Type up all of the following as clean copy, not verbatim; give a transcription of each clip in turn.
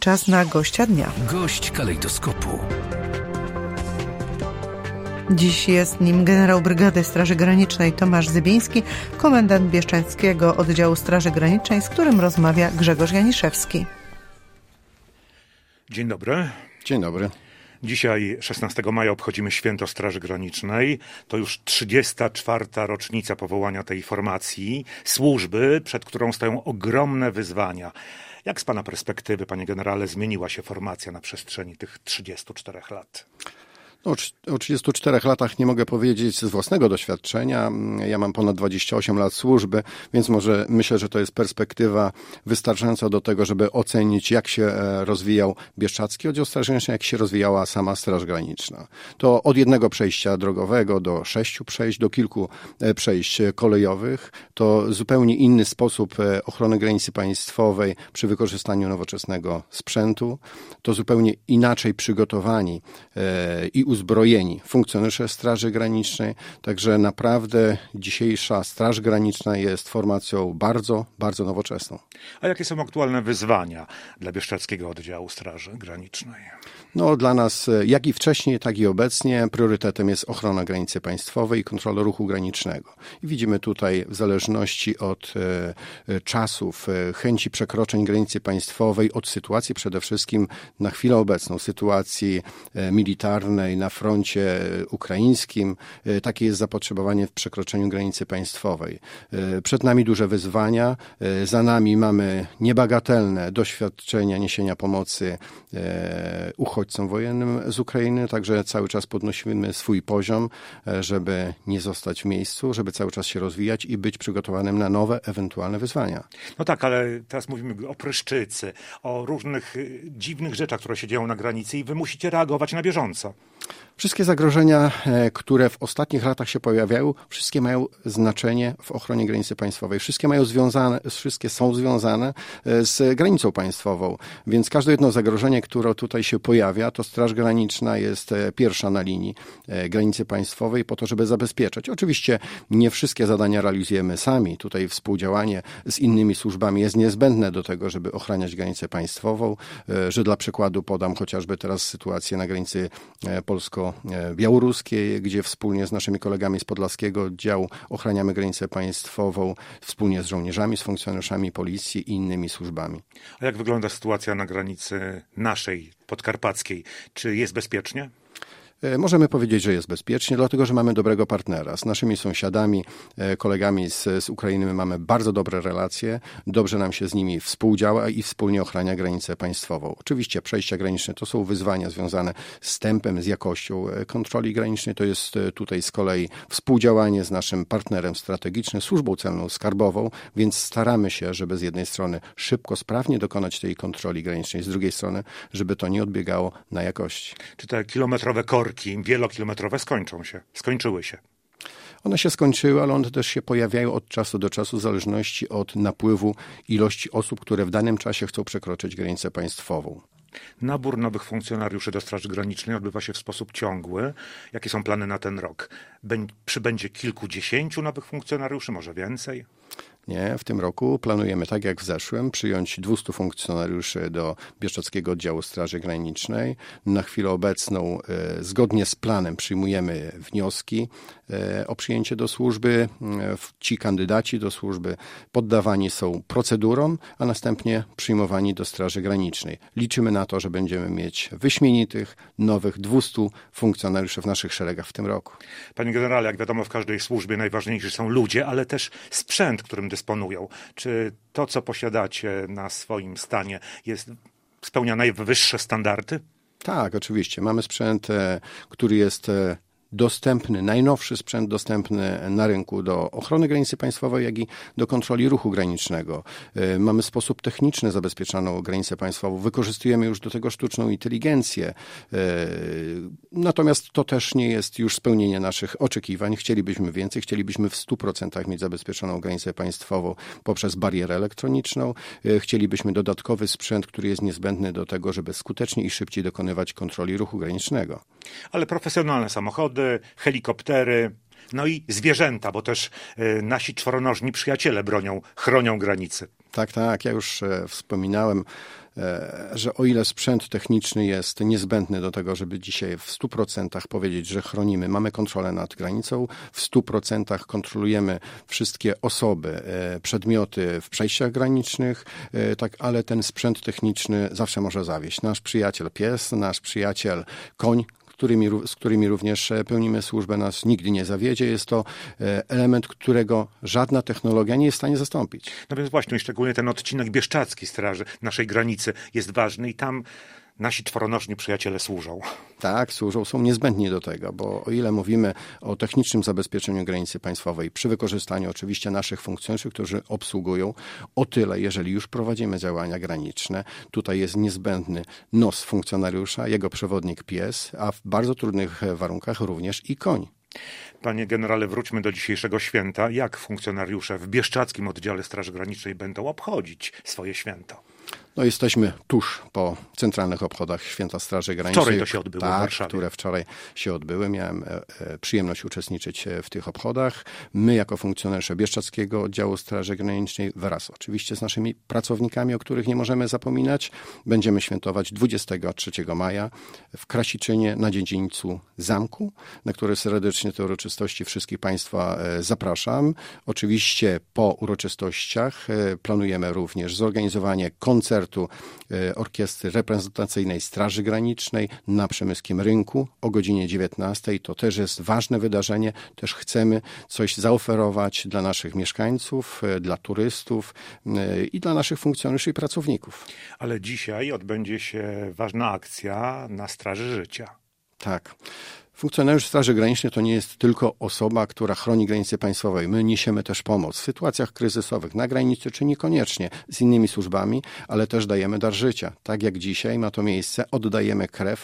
Czas na gościa dnia. Gość kalejdoskopu. Dziś jest nim generał Brygady Straży Granicznej Tomasz Zybiński, komendant Bieszczadzkiego Oddziału Straży Granicznej, z którym rozmawia Grzegorz Janiszewski. Dzień dobry. Dzień dobry. Dzisiaj, 16 maja, obchodzimy Święto Straży Granicznej. To już 34. rocznica powołania tej formacji, służby, przed którą stoją ogromne wyzwania. Jak z pana perspektywy, panie generale, zmieniła się formacja na przestrzeni tych 34 lat? O 34 latach nie mogę powiedzieć z własnego doświadczenia. Ja mam ponad 28 lat służby, więc myślę, że to jest perspektywa wystarczająca do tego, żeby ocenić, jak się rozwijał Bieszczadzki Oddział Straży Granicznej, jak się rozwijała sama Straż Graniczna. To od jednego przejścia drogowego do 6 przejść, do kilku przejść kolejowych. To zupełnie inny sposób ochrony granicy państwowej przy wykorzystaniu nowoczesnego sprzętu. To zupełnie inaczej przygotowani i uzbrojeni funkcjonariusze Straży Granicznej, także naprawdę dzisiejsza Straż Graniczna jest formacją bardzo, bardzo nowoczesną. A jakie są aktualne wyzwania dla Bieszczadzkiego Oddziału Straży Granicznej? Dla nas, jak i wcześniej, tak i obecnie, priorytetem jest ochrona granicy państwowej i kontrola ruchu granicznego. I widzimy tutaj, w zależności od czasów, chęci przekroczeń granicy państwowej, od sytuacji przede wszystkim na chwilę obecną, sytuacji militarnej na froncie ukraińskim, takie jest zapotrzebowanie w przekroczeniu granicy państwowej. Przed nami duże wyzwania, za nami mamy niebagatelne doświadczenia niesienia pomocy uchodźcom wojennym z Ukrainy, także cały czas podnosimy swój poziom, żeby nie zostać w miejscu, żeby cały czas się rozwijać i być przygotowanym na nowe, ewentualne wyzwania. No tak, ale teraz mówimy o pryszczycy, o różnych dziwnych rzeczach, które się dzieją na granicy i wy musicie reagować na bieżąco. Wszystkie zagrożenia, które w ostatnich latach się pojawiają, wszystkie mają znaczenie w ochronie granicy państwowej. Wszystkie są związane z granicą państwową. Więc każde jedno zagrożenie, które tutaj się pojawia, to Straż Graniczna jest pierwsza na linii granicy państwowej po to, żeby zabezpieczać. Oczywiście nie wszystkie zadania realizujemy sami. Tutaj współdziałanie z innymi służbami jest niezbędne do tego, żeby ochraniać granicę państwową, że dla przykładu podam chociażby teraz sytuację na granicy polsko-białoruskiej, gdzie wspólnie z naszymi kolegami z Podlaskiego Oddziału ochraniamy granicę państwową, wspólnie z żołnierzami, z funkcjonariuszami policji i innymi służbami. A jak wygląda sytuacja na granicy naszej, podkarpackiej? Czy jest bezpiecznie? Możemy powiedzieć, że jest bezpiecznie, dlatego że mamy dobrego partnera. Z naszymi sąsiadami, kolegami z Ukrainy mamy bardzo dobre relacje, dobrze nam się z nimi współdziała i wspólnie ochrania granicę państwową. Oczywiście przejścia graniczne to są wyzwania związane z tempem, z jakością kontroli granicznej. To jest tutaj z kolei współdziałanie z naszym partnerem strategicznym, Służbą Celną Skarbową, więc staramy się, żeby z jednej strony szybko, sprawnie dokonać tej kontroli granicznej, z drugiej strony, żeby to nie odbiegało na jakości. Czy te kilometrowe korki, wielokilometrowe skończyły się? One się skończyły, ale one też się pojawiają od czasu do czasu w zależności od napływu ilości osób, które w danym czasie chcą przekroczyć granicę państwową. Nabór nowych funkcjonariuszy do Straży Granicznej odbywa się w sposób ciągły. Jakie są plany na ten rok? Przybędzie kilkudziesięciu nowych funkcjonariuszy, może więcej? Nie, w tym roku planujemy, tak jak w zeszłym, przyjąć 200 funkcjonariuszy do Bieszczadzkiego Oddziału Straży Granicznej. Na chwilę obecną, zgodnie z planem, przyjmujemy wnioski o przyjęcie do służby. Ci kandydaci do służby poddawani są procedurom, a następnie przyjmowani do Straży Granicznej. Liczymy na to, że będziemy mieć wyśmienitych, nowych 200 funkcjonariuszy w naszych szeregach w tym roku. Panie generale, jak wiadomo, w każdej służbie najważniejsi są ludzie, ale też sprzęt, którym dysponują. Czy to, co posiadacie na swoim stanie, spełnia najwyższe standardy? Tak, oczywiście. Mamy sprzęt, który jest dostępny, najnowszy sprzęt dostępny na rynku do ochrony granicy państwowej, jak i do kontroli ruchu granicznego. Mamy w sposób techniczny zabezpieczoną granicę państwową. Wykorzystujemy już do tego sztuczną inteligencję. Natomiast to też nie jest już spełnienie naszych oczekiwań. Chcielibyśmy więcej, chcielibyśmy w 100% mieć zabezpieczoną granicę państwową poprzez barierę elektroniczną. Chcielibyśmy dodatkowy sprzęt, który jest niezbędny do tego, żeby skutecznie i szybciej dokonywać kontroli ruchu granicznego. Ale profesjonalne samochody, helikoptery, No i zwierzęta, bo też nasi czworonożni przyjaciele chronią granicy. Tak. Ja już wspominałem, że o ile sprzęt techniczny jest niezbędny do tego, żeby dzisiaj w 100% powiedzieć, że chronimy, mamy kontrolę nad granicą, w 100% kontrolujemy wszystkie osoby, przedmioty w przejściach granicznych, tak, ale ten sprzęt techniczny zawsze może zawieść. Nasz przyjaciel pies, nasz przyjaciel koń, z którymi również pełnimy służbę, nas nigdy nie zawiedzie. Jest to element, którego żadna technologia nie jest w stanie zastąpić. No więc właśnie, szczególnie ten odcinek bieszczacki straży naszej granicy jest ważny i tam nasi czworonożni przyjaciele służą. Tak, służą, są niezbędni do tego, bo o ile mówimy o technicznym zabezpieczeniu granicy państwowej, przy wykorzystaniu oczywiście naszych funkcjonariuszy, którzy obsługują, o tyle, jeżeli już prowadzimy działania graniczne, tutaj jest niezbędny nos funkcjonariusza, jego przewodnik pies, a w bardzo trudnych warunkach również i koń. Panie generale, wróćmy do dzisiejszego święta. Jak funkcjonariusze w bieszczackim oddziale Straży Granicznej będą obchodzić swoje święto? No, jesteśmy tuż po centralnych obchodach Święta Straży Granicznej. Wczoraj to się odbyło w Warszawie. Które wczoraj się odbyły. Miałem przyjemność uczestniczyć w tych obchodach. My jako funkcjonariusze Bieszczackiego Oddziału Straży Granicznej wraz oczywiście z naszymi pracownikami, o których nie możemy zapominać, będziemy świętować 23 maja w Krasiczynie na dziedzińcu zamku, na który serdecznie te uroczystości wszystkich Państwa zapraszam. Oczywiście po uroczystościach planujemy również zorganizowanie koncertu Orkiestry Reprezentacyjnej Straży Granicznej na Przemyskim Rynku o godzinie 19. To też jest ważne wydarzenie. Też chcemy coś zaoferować dla naszych mieszkańców, dla turystów i dla naszych funkcjonariuszy i pracowników. Ale dzisiaj odbędzie się ważna akcja na Straży Życia. Tak. Funkcjonariusz Straży Granicznej to nie jest tylko osoba, która chroni granice państwowej. My niesiemy też pomoc w sytuacjach kryzysowych na granicy, czy niekoniecznie z innymi służbami, ale też dajemy dar życia. Tak jak dzisiaj ma to miejsce, oddajemy krew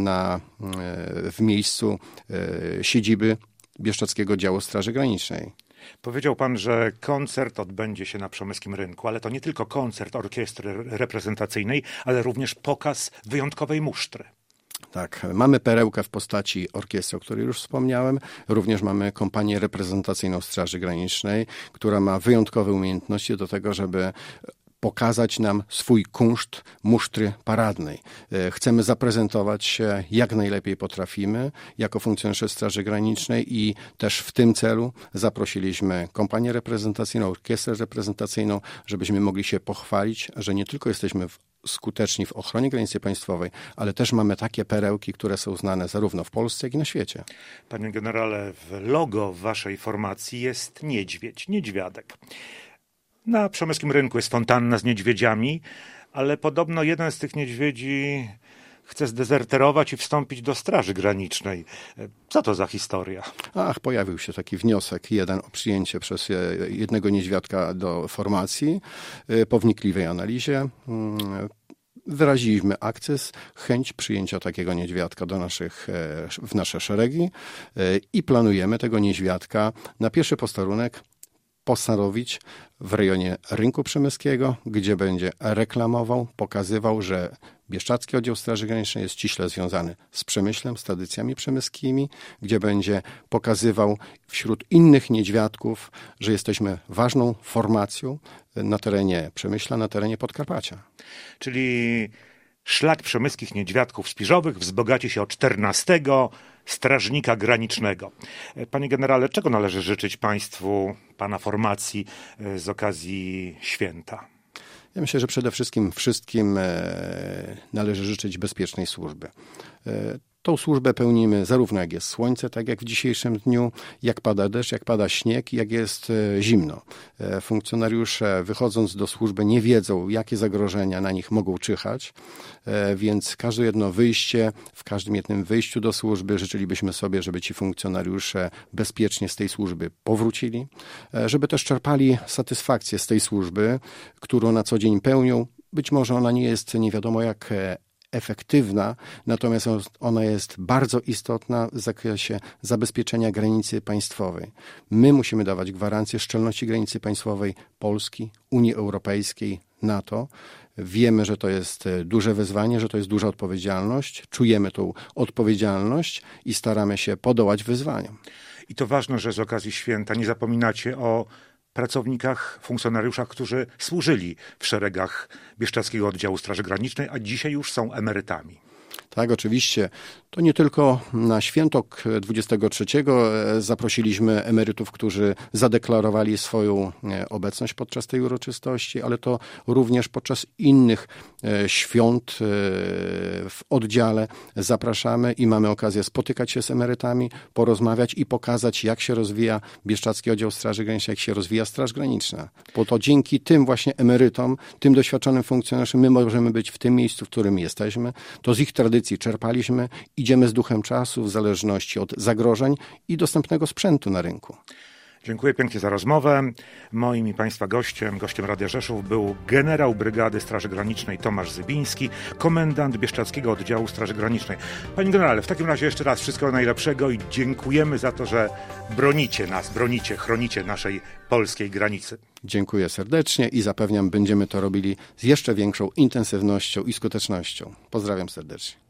w miejscu siedziby Bieszczackiego Działu Straży Granicznej. Powiedział pan, że koncert odbędzie się na Przemyskim Rynku, ale to nie tylko koncert orkiestry reprezentacyjnej, ale również pokaz wyjątkowej musztry. Tak, mamy perełkę w postaci orkiestry, o której już wspomniałem. Również mamy kompanię reprezentacyjną Straży Granicznej, która ma wyjątkowe umiejętności do tego, żeby pokazać nam swój kunszt musztry paradnej. Chcemy zaprezentować się jak najlepiej potrafimy jako funkcjonariusze Straży Granicznej i też w tym celu zaprosiliśmy kompanię reprezentacyjną, orkiestrę reprezentacyjną, żebyśmy mogli się pochwalić, że nie tylko jesteśmy skuteczni w ochronie granicy państwowej, ale też mamy takie perełki, które są znane zarówno w Polsce, jak i na świecie. Panie generale, w logo waszej formacji jest niedźwiadek. Na Przemyskim Rynku jest fontanna z niedźwiedziami, ale podobno jeden z tych niedźwiedzi chce zdezerterować i wstąpić do Straży Granicznej. Co to za historia? Pojawił się taki wniosek o przyjęcie przez jednego niedźwiadka do formacji. Po wnikliwej analizie wyraziliśmy chęć przyjęcia takiego niedźwiadka w nasze szeregi i planujemy tego niedźwiadka na pierwszy posterunek postanowić w rejonie Rynku Przemyskiego, gdzie będzie reklamował, pokazywał, że Bieszczacki Oddział Straży Granicznej jest ściśle związany z Przemyślem, z tradycjami przemyskimi, gdzie będzie pokazywał wśród innych niedźwiadków, że jesteśmy ważną formacją na terenie Przemyśla, na terenie Podkarpacia. Czyli szlak przemyskich niedźwiadków spiżowych wzbogaci się o 14 strażnika granicznego. Panie generale, czego należy życzyć państwu, pana formacji z okazji święta? Ja myślę, że przede wszystkim należy życzyć bezpiecznej służby. Tą służbę pełnimy zarówno jak jest słońce, tak jak w dzisiejszym dniu, jak pada deszcz, jak pada śnieg, jak jest zimno. Funkcjonariusze wychodząc do służby nie wiedzą, jakie zagrożenia na nich mogą czyhać, więc w każdym jednym wyjściu do służby życzylibyśmy sobie, żeby ci funkcjonariusze bezpiecznie z tej służby powrócili, żeby też czerpali satysfakcję z tej służby, którą na co dzień pełnią. Być może ona nie jest nie wiadomo jak efektywna, natomiast ona jest bardzo istotna w zakresie zabezpieczenia granicy państwowej. My musimy dawać gwarancję szczelności granicy państwowej Polski, Unii Europejskiej, NATO. Wiemy, że to jest duże wyzwanie, że to jest duża odpowiedzialność. Czujemy tą odpowiedzialność i staramy się podołać wyzwaniom. I to ważne, że z okazji święta nie zapominacie o pracownikach, funkcjonariuszach, którzy służyli w szeregach Bieszczadzkiego Oddziału Straży Granicznej, a dzisiaj już są emerytami. Tak, oczywiście. To nie tylko na święto 23 zaprosiliśmy emerytów, którzy zadeklarowali swoją obecność podczas tej uroczystości, ale to również podczas innych świąt w oddziale zapraszamy i mamy okazję spotykać się z emerytami, porozmawiać i pokazać, jak się rozwija Bieszczadzki Oddział Straży Granicznej, jak się rozwija Straż Graniczna. Bo to dzięki tym właśnie emerytom, tym doświadczonym funkcjonariuszom my możemy być w tym miejscu, w którym jesteśmy. To z ich tradycji czerpaliśmy, idziemy z duchem czasu w zależności od zagrożeń i dostępnego sprzętu na rynku. Dziękuję pięknie za rozmowę. Moim i Państwa gościem Radia Rzeszów był generał Brygady Straży Granicznej Tomasz Zybiński, komendant Bieszczadzkiego Oddziału Straży Granicznej. Panie generale, w takim razie jeszcze raz wszystkiego najlepszego i dziękujemy za to, że bronicie nas, chronicie naszej polskiej granicy. Dziękuję serdecznie i zapewniam, będziemy to robili z jeszcze większą intensywnością i skutecznością. Pozdrawiam serdecznie.